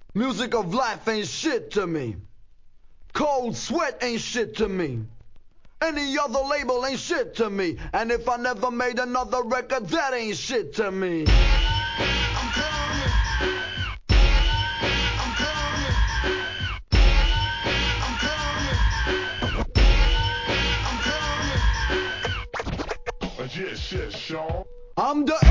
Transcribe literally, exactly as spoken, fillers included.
Music of life ain't shit to me. Cold sweat ain't shit to me. Any other label ain't shit to me. And if I never made another record, that ain't shit to me. I'm coming. I'm coming. I'm coming. I'm coming. Yeah, shit, Sean. I'm the